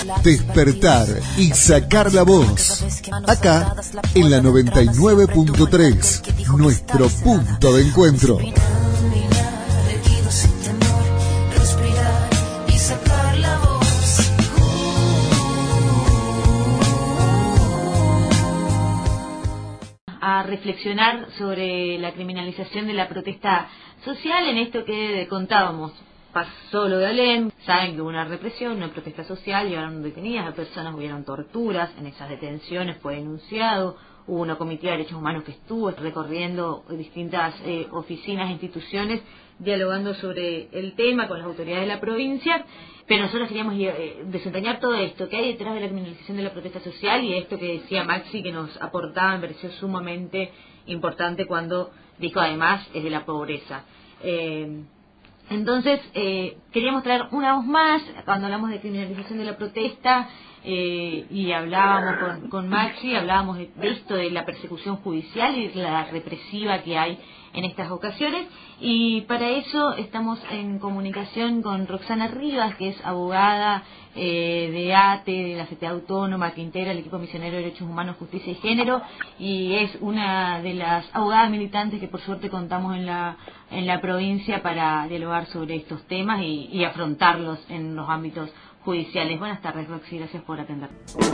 despertar y sacar la voz. Acá, en la 99.3, nuestro punto de encuentro. A reflexionar sobre la criminalización de la protesta social en esto que contábamos. Pasó lo de Alem, saben que hubo una represión, una protesta social, llevaron detenidas a personas, hubieron torturas, en esas detenciones fue denunciado, hubo una comitiva de derechos humanos que estuvo recorriendo distintas oficinas e instituciones, dialogando sobre el tema con las autoridades de la provincia, pero nosotros queríamos desentrañar todo esto, que hay detrás de la criminalización de la protesta social, y esto que decía Maxi, que nos aportaba, me pareció sumamente importante cuando dijo además es de la pobreza. Entonces, queríamos traer una voz más cuando hablamos de criminalización de la protesta, y hablábamos con Maxi, hablábamos de esto, de la persecución judicial y de la represiva que hay en estas ocasiones, y para eso estamos en comunicación con Roxana Rivas, que es abogada de ATE, de la FT Autónoma, que integra el equipo misionero de Derechos Humanos, Justicia y Género, y es una de las abogadas militantes que por suerte contamos en la provincia para dialogar sobre estos temas y afrontarlos en los ámbitos judiciales. Buenas tardes, Roxy, gracias por atender.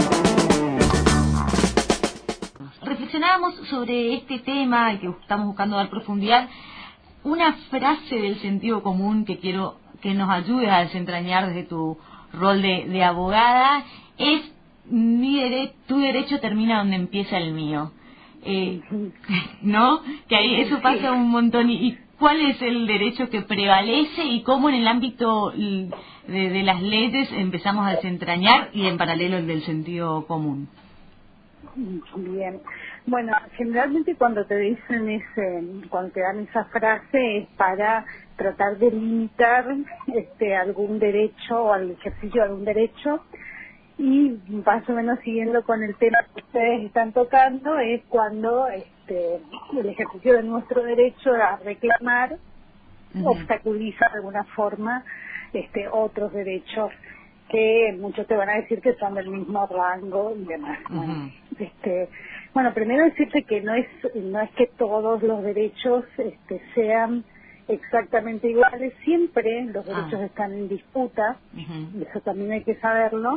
Reflexionábamos sobre este tema que estamos buscando dar profundidad. Una frase del sentido común que quiero que nos ayudes a desentrañar desde tu rol de abogada es: tu derecho termina donde empieza el mío. ¿No? Que ahí eso pasa un montón. ¿Y cuál es el derecho que prevalece y cómo en el ámbito de las leyes empezamos a desentrañar, y en paralelo el del sentido común? Bien. Bueno, generalmente cuando te dicen cuando te dan esa frase es para tratar de limitar algún derecho o al ejercicio de algún derecho, y más o menos siguiendo con el tema que ustedes están tocando, es cuando el ejercicio de nuestro derecho a reclamar obstaculiza de alguna forma otros derechos que muchos te van a decir que son del mismo rango y demás. Bueno, primero decirte que no es que todos los derechos sean exactamente iguales. Siempre los derechos están en disputa, y eso también hay que saberlo.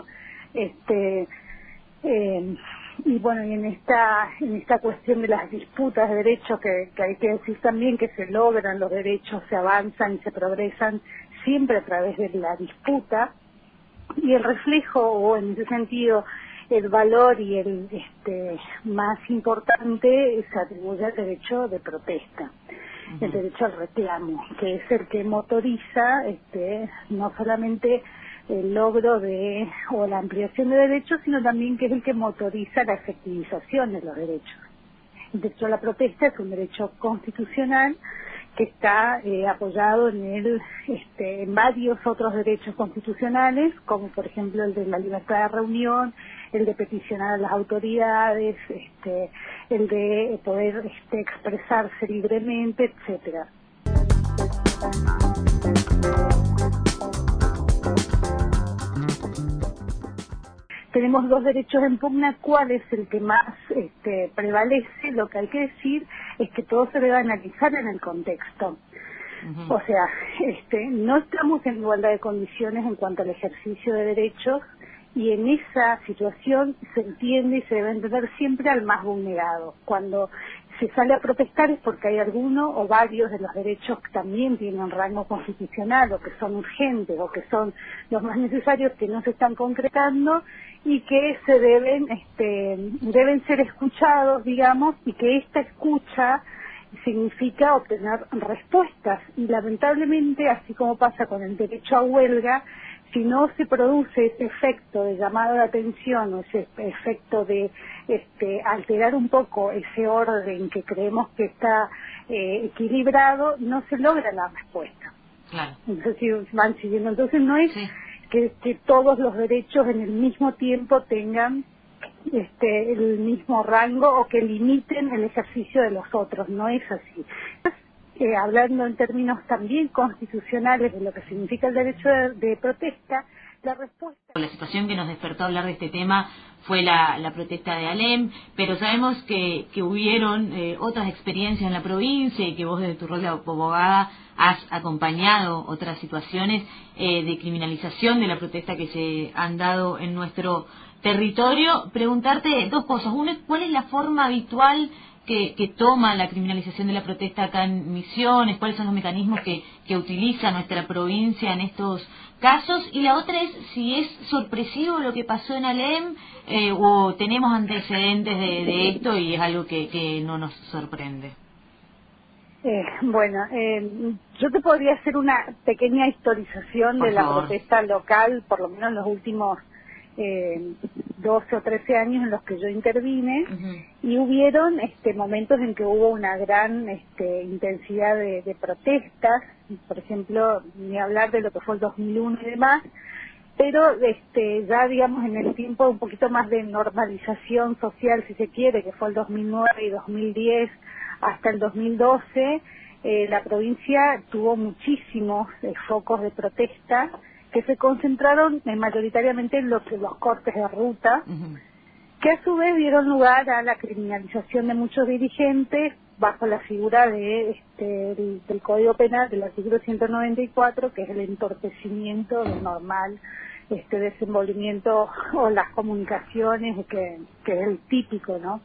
Y bueno, y en esta cuestión de las disputas de derechos, que hay que decir también que se logran los derechos, se avanzan y se progresan siempre a través de la disputa, y el reflejo, o en ese sentido el valor y el más importante, se atribuye al derecho de protesta, el derecho al reclamo, que es el que motoriza no solamente el logro o la ampliación de derechos, sino también que es el que motoriza la efectivización de los derechos. El derecho a la protesta es un derecho constitucional que está apoyado en varios otros derechos constitucionales, como por ejemplo el de la libertad de reunión, el de peticionar a las autoridades, el de poder expresarse libremente, etcétera. Tenemos dos derechos en pugna. ¿Cuál es el que más prevalece? Lo que hay que decir es que todo se debe analizar en el contexto. O sea, no estamos en igualdad de condiciones en cuanto al ejercicio de derechos, y en esa situación se entiende y se debe entender siempre al más vulnerado. Cuando se sale a protestar es porque hay alguno o varios de los derechos que también tienen rango constitucional, o que son urgentes, o que son los más necesarios, que no se están concretando y que se deben ser escuchados, digamos, y que esta escucha significa obtener respuestas. Y lamentablemente, así como pasa con el derecho a huelga, si no se produce ese efecto de llamado de atención, o ese efecto de alterar un poco ese orden que creemos que está equilibrado, no se logra la respuesta. Claro. Entonces van siguiendo. Entonces no es que todos los derechos en el mismo tiempo tengan el mismo rango, o que limiten el ejercicio de los otros. No es así. Hablando en términos también constitucionales de lo que significa el derecho de protesta, La respuesta... La situación que nos despertó a hablar de este tema fue la protesta de Alem, pero sabemos que hubieron otras experiencias en la provincia y que vos desde tu rol de abogada has acompañado otras situaciones de criminalización de la protesta que se han dado en nuestro territorio. Preguntarte dos cosas. Una es, ¿cuál es la forma habitual que toma la criminalización de la protesta acá en Misiones? ¿Cuáles son los mecanismos que utiliza nuestra provincia en estos casos? Y la otra es si es sorpresivo lo que pasó en Alem o tenemos antecedentes de esto y es algo que no nos sorprende. Bueno, yo te podría hacer una pequeña historización de la protesta local, por lo menos los últimos 12 o 13 años en los que yo intervine, y hubieron momentos en que hubo una gran intensidad de protestas, por ejemplo, ni hablar de lo que fue el 2001 y demás, pero ya digamos en el tiempo un poquito más de normalización social, si se quiere, que fue el 2009 y 2010 hasta el 2012, la provincia tuvo muchísimos focos de protesta que se concentraron mayoritariamente en los cortes de ruta, que a su vez dieron lugar a la criminalización de muchos dirigentes bajo la figura del Código Penal del artículo 194, que es el entorpecimiento del normal desenvolvimiento o las comunicaciones, que es el típico, ¿no?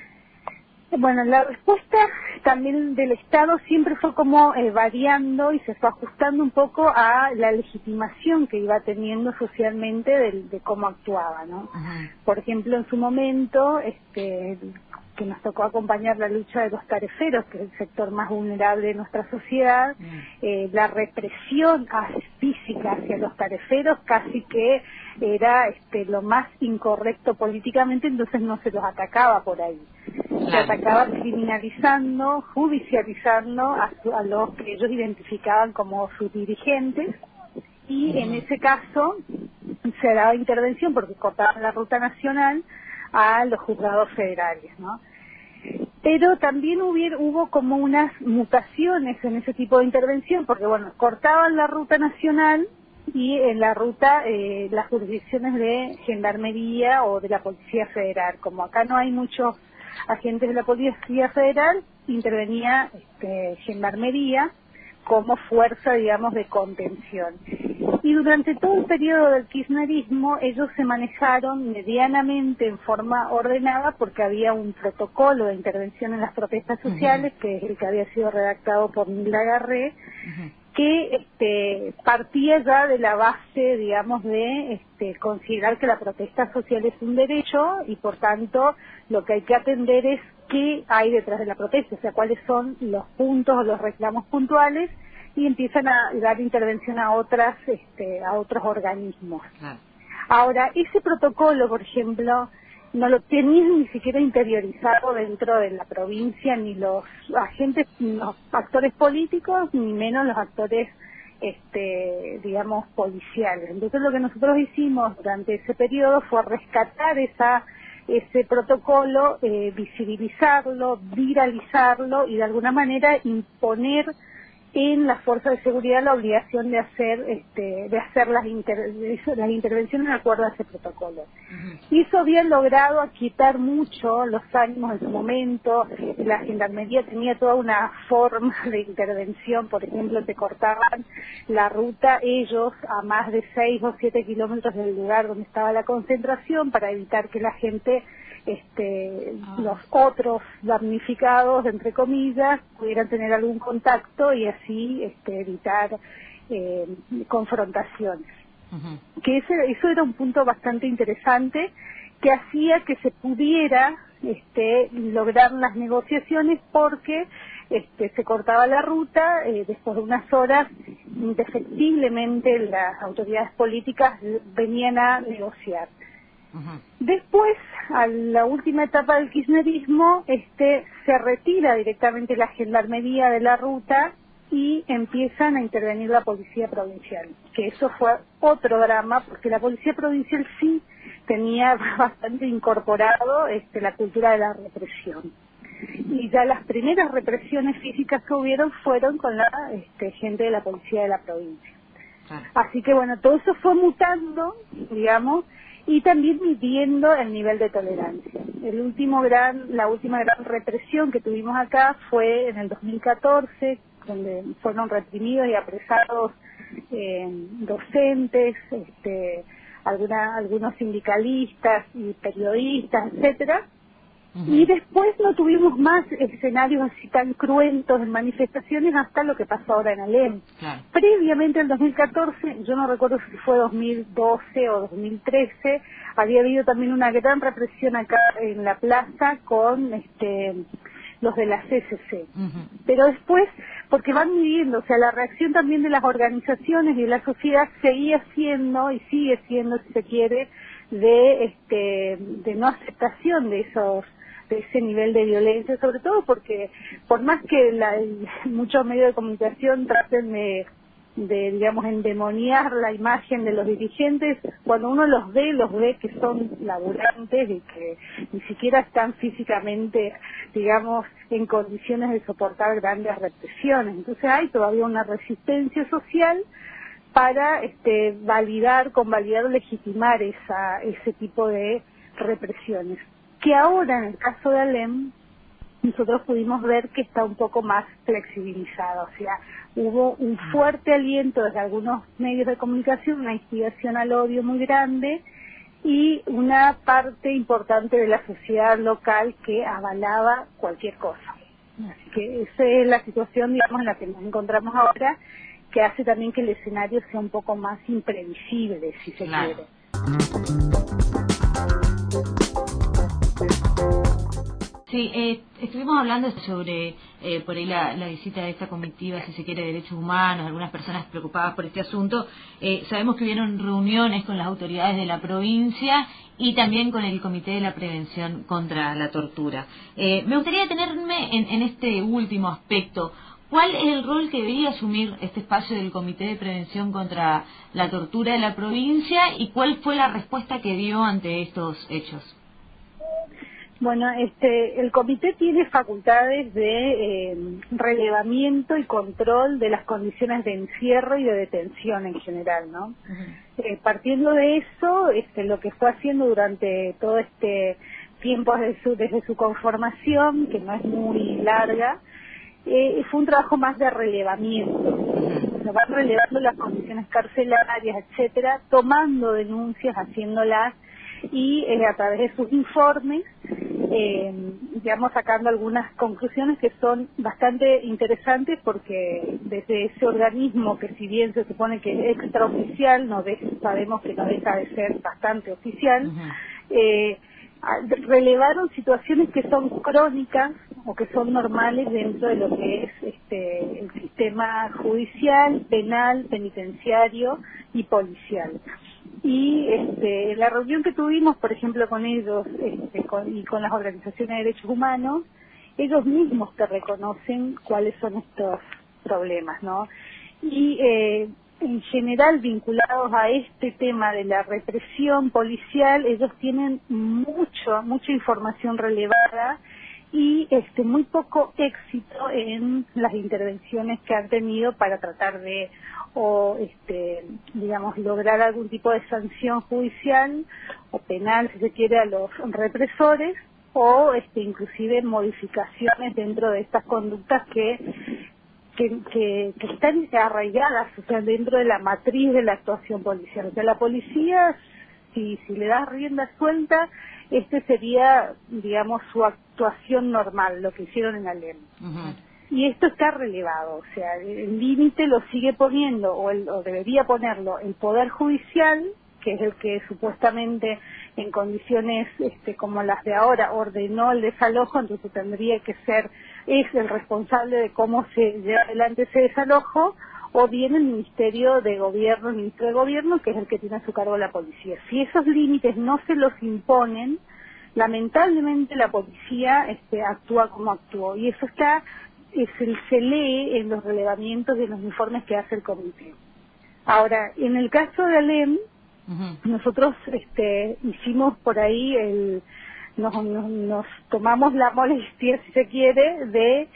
Bueno, la respuesta también del Estado siempre fue como variando y se fue ajustando un poco a la legitimación que iba teniendo socialmente de cómo actuaba, ¿no? Por ejemplo, en su momento, que nos tocó acompañar la lucha de los tareferos, que es el sector más vulnerable de nuestra sociedad, la represión física hacia los tareferos casi que era lo más incorrecto políticamente, entonces no se los atacaba por ahí. Se atacaba criminalizando, judicializando a los que ellos identificaban como sus dirigentes, y en ese caso se daba intervención porque cortaban la ruta nacional a los juzgados federales, ¿no? Pero también hubo como unas mutaciones en ese tipo de intervención, porque bueno, cortaban la ruta nacional y en la ruta las jurisdicciones de Gendarmería o de la Policía Federal. Como acá no hay muchos agentes de la Policía Federal, intervenía Gendarmería como fuerza, digamos, de contención. Y durante todo el periodo del kirchnerismo ellos se manejaron medianamente en forma ordenada porque había un protocolo de intervención en las protestas sociales, que es el que había sido redactado por Nilda Garré, que partía ya de la base, digamos, de considerar que la protesta social es un derecho y por tanto lo que hay que atender es qué hay detrás de la protesta, o sea, cuáles son los puntos o los reclamos puntuales, y empiezan a dar intervención a otros organismos. Ahora, ese protocolo, por ejemplo, no lo tenían ni siquiera interiorizado dentro de la provincia, ni los agentes, ni los actores políticos, ni menos los actores, digamos, policiales. Entonces lo que nosotros hicimos durante ese periodo fue rescatar ese protocolo, visibilizarlo, viralizarlo y de alguna manera imponer en las fuerzas de seguridad la obligación de hacer las intervenciones de acuerdo a ese protocolo. Y eso había logrado aquietar mucho los ánimos en su momento. La Gendarmería tenía toda una forma de intervención, por ejemplo, te cortaban la ruta ellos a más de 6 o 7 kilómetros del lugar donde estaba la concentración para evitar que la gente, los otros damnificados, entre comillas, pudieran tener algún contacto y así evitar confrontaciones. Que eso era un punto bastante interesante que hacía que se pudiera lograr las negociaciones porque se cortaba la ruta, después de unas horas indefectiblemente las autoridades políticas venían a negociar. Después, a la última etapa del kirchnerismo, se retira directamente la Gendarmería de la ruta y empiezan a intervenir la Policía Provincial, que eso fue otro drama, porque la Policía Provincial sí tenía bastante incorporado la cultura de la represión. Y ya las primeras represiones físicas que hubieron fueron con la gente de la Policía de la provincia. Claro. Así que bueno, todo eso fue mutando, digamos, y también midiendo el nivel de tolerancia. La última gran represión que tuvimos acá fue en el 2014, donde fueron reprimidos y apresados docentes, algunos sindicalistas y periodistas, etcétera. Y después no tuvimos más escenarios así tan cruentos en manifestaciones hasta lo que pasó ahora en Alem. Claro. Previamente, en 2014, yo no recuerdo si fue 2012 o 2013, había habido también una gran represión acá en la plaza con los de la CCC. Pero después, porque van midiendo, o sea, la reacción también de las organizaciones y de la sociedad seguía siendo, y sigue siendo, si se quiere, de no aceptación de ese nivel de violencia, sobre todo porque por más que muchos medios de comunicación traten de digamos endemoniar la imagen de los dirigentes, cuando uno los ve que son laburantes y que ni siquiera están físicamente, digamos, en condiciones de soportar grandes represiones. Entonces hay todavía una resistencia social para validar o legitimar ese tipo de represiones, que ahora en el caso de Alem nosotros pudimos ver que está un poco más flexibilizado, o sea, hubo un fuerte aliento desde algunos medios de comunicación, una instigación al odio muy grande y una parte importante de la sociedad local que avalaba cualquier cosa. Así que esa es la situación, digamos, en la que nos encontramos ahora, que hace también que el escenario sea un poco más imprevisible, si se quiere. Sí, estuvimos hablando sobre por ahí la visita de esta comitiva, si se quiere, de derechos humanos, algunas personas preocupadas por este asunto. Sabemos que hubieron reuniones con las autoridades de la provincia y también con el Comité de la Prevención contra la Tortura. Me gustaría detenerme en este último aspecto. ¿Cuál es el rol que debería asumir este espacio del Comité de Prevención contra la Tortura de la provincia y cuál fue la respuesta que dio ante estos hechos? Bueno, el comité tiene facultades de relevamiento y control de las condiciones de encierro y de detención en general, ¿no? Partiendo de eso, lo que fue haciendo durante todo este tiempo desde su conformación, que no es muy larga, fue un trabajo más de relevamiento. Se van relevando las condiciones carcelarias, etcétera, tomando denuncias, haciéndolas y a través de sus informes, digamos, sacando algunas conclusiones que son bastante interesantes porque desde ese organismo que si bien se supone que es extraoficial, sabemos que no deja de ser bastante oficial, relevaron situaciones que son crónicas o que son normales dentro de lo que es el sistema judicial, penal, penitenciario y policial. Y la reunión que tuvimos, por ejemplo, con ellos y con las organizaciones de derechos humanos, ellos mismos te reconocen cuáles son estos problemas, ¿no? Y en general, vinculados a este tema de la represión policial, ellos tienen mucha información relevada y muy poco éxito en las intervenciones que han tenido para tratar de digamos, lograr algún tipo de sanción judicial o penal, si se quiere, a los represores o inclusive modificaciones dentro de estas conductas que están arraigadas, o sea, dentro de la matriz de la actuación policial. O sea, la policía, si le das rienda suelta, sería, digamos, su actuación normal, lo que hicieron en Alem. Y esto está relevado, o sea, el límite lo sigue poniendo, o debería ponerlo, el Poder Judicial, que es el que supuestamente en condiciones como las de ahora ordenó el desalojo, entonces tendría que es el responsable de cómo se lleva adelante ese desalojo, o bien el Ministerio de Gobierno, el Ministro de Gobierno, que es el que tiene a su cargo la policía. Si esos límites no se los imponen, lamentablemente la policía actúa como actuó, y eso se lee en los relevamientos de los informes que hace el comité. Ahora, en el caso de Alem, nosotros hicimos por ahí nos tomamos la molestia, si se quiere, de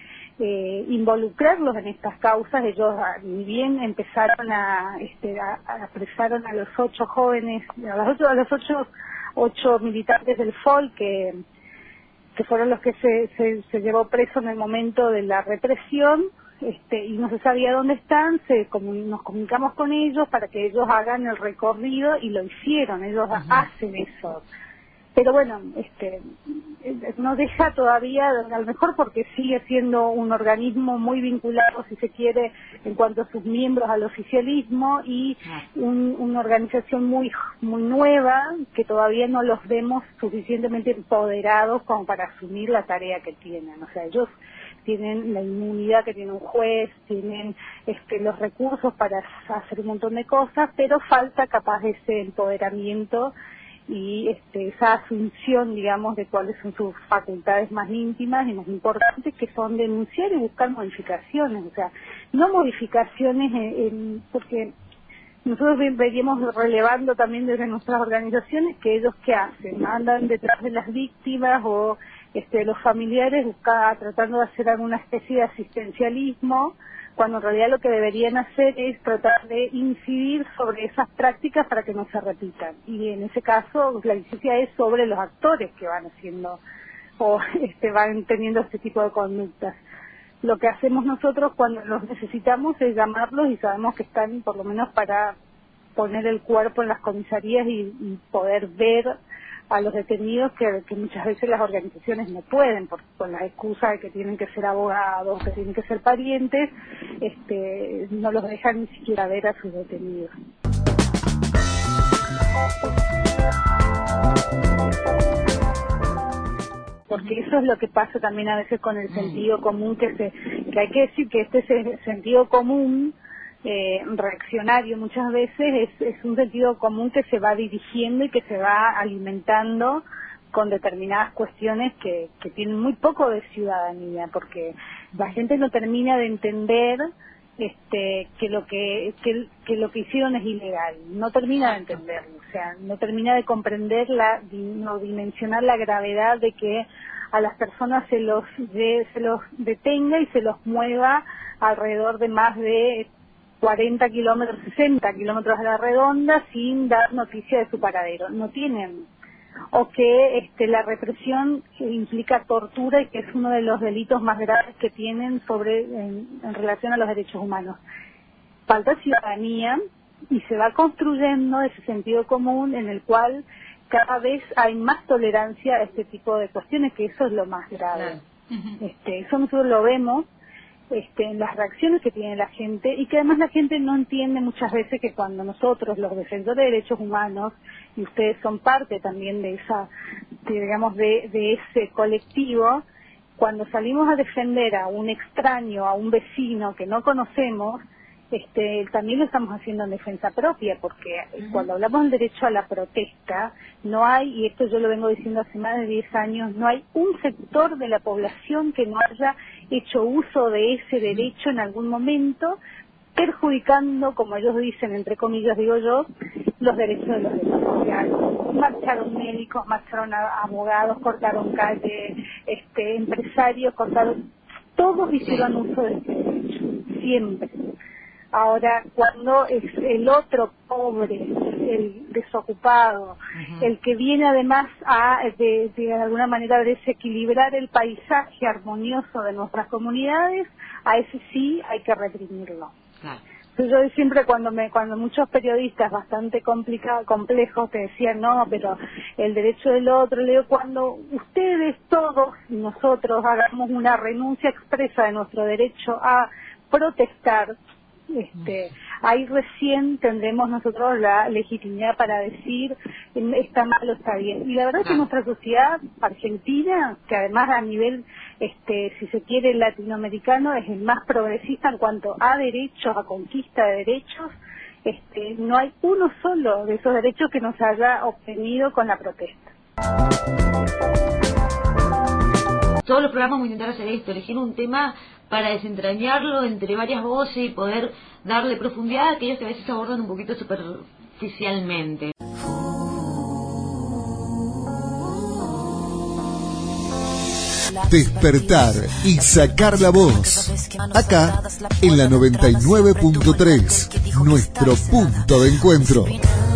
involucrarlos en estas causas. Ellos ni bien empezaron apresaron a los 8 jóvenes, a los ocho militantes del FOL que fueron los que se llevó preso en el momento de la represión, y no se sabía dónde están. Nos comunicamos con ellos para que ellos hagan el recorrido, y lo hicieron. Ellos hacen eso. Pero bueno, no deja todavía, a lo mejor porque sigue siendo un organismo muy vinculado, si se quiere, en cuanto a sus miembros al oficialismo, y una organización muy muy nueva, que todavía no los vemos suficientemente empoderados como para asumir la tarea que tienen. O sea, ellos tienen la inmunidad que tiene un juez, tienen los recursos para hacer un montón de cosas, pero falta capaz ese empoderamiento y esa asunción, digamos, de cuáles son sus facultades más íntimas y más importantes, que son denunciar y buscar modificaciones. O sea, no modificaciones porque nosotros veníamos relevando también desde nuestras organizaciones que ellos ¿qué hacen? Andan detrás de las víctimas o los familiares tratando de hacer alguna especie de asistencialismo, cuando en realidad lo que deberían hacer es tratar de incidir sobre esas prácticas para que no se repitan. Y en ese caso la licencia es sobre los actores que van haciendo o van teniendo este tipo de conductas. Lo que hacemos nosotros cuando los necesitamos es llamarlos, y sabemos que están por lo menos para poner el cuerpo en las comisarías y poder ver a los detenidos que muchas veces las organizaciones no pueden, con la excusa de que tienen que ser abogados, que tienen que ser parientes, no los dejan ni siquiera ver a sus detenidos. Porque eso es lo que pasa también a veces con el sentido común, que hay que decir que este sentido común reaccionario muchas veces es un sentido común que se va dirigiendo y que se va alimentando con determinadas cuestiones que tienen muy poco de ciudadanía, porque la gente no termina de entender que lo que hicieron es ilegal, no termina de entenderlo, o sea, no termina de comprender no dimensionar la gravedad de que a las personas se los detenga y se los mueva alrededor de más de 40 kilómetros, 60 kilómetros a la redonda sin dar noticia de su paradero. No tienen. O que la represión implica tortura, y que es uno de los delitos más graves que tienen en relación a los derechos humanos. Falta ciudadanía, y se va construyendo ese sentido común en el cual cada vez hay más tolerancia a este tipo de cuestiones, que eso es lo más grave. Eso nosotros lo vemos en las reacciones que tiene la gente, y que además la gente no entiende muchas veces que cuando nosotros, los defensores de derechos humanos, y ustedes son parte también de ese colectivo, cuando salimos a defender a un extraño, a un vecino que no conocemos, también lo estamos haciendo en defensa propia, porque cuando hablamos del derecho a la protesta, no hay, y esto yo lo vengo diciendo hace más de 10 años, no hay un sector de la población que no haya hecho uso de ese derecho en algún momento, perjudicando, como ellos dicen, entre comillas digo yo, los derechos de los demás. Marcharon médicos, marcharon abogados, cortaron calle, empresarios, todos hicieron uso de ese derecho, siempre. Ahora, cuando es el otro pobre, el desocupado, el que viene además de alguna manera desequilibrar el paisaje armonioso de nuestras comunidades, a ese sí hay que reprimirlo. Claro. Yo siempre cuando muchos periodistas bastante complejos te decían, no, pero el derecho del otro, le digo, cuando ustedes todos nosotros hagamos una renuncia expresa de nuestro derecho a protestar, ahí recién tendremos nosotros la legitimidad para decir está mal o está bien. Y la verdad es que nuestra sociedad argentina, que además a nivel, si se quiere, latinoamericano, es el más progresista en cuanto a derechos, a conquista de derechos, no hay uno solo de esos derechos que nos haya obtenido con la protesta. Todos los programas vamos a intentar hacer esto, elegir un tema para desentrañarlo entre varias voces y poder darle profundidad a aquellos que a veces abordan un poquito superficialmente. despertar y sacar la voz. Acá en la 99.3, nuestro punto de encuentro.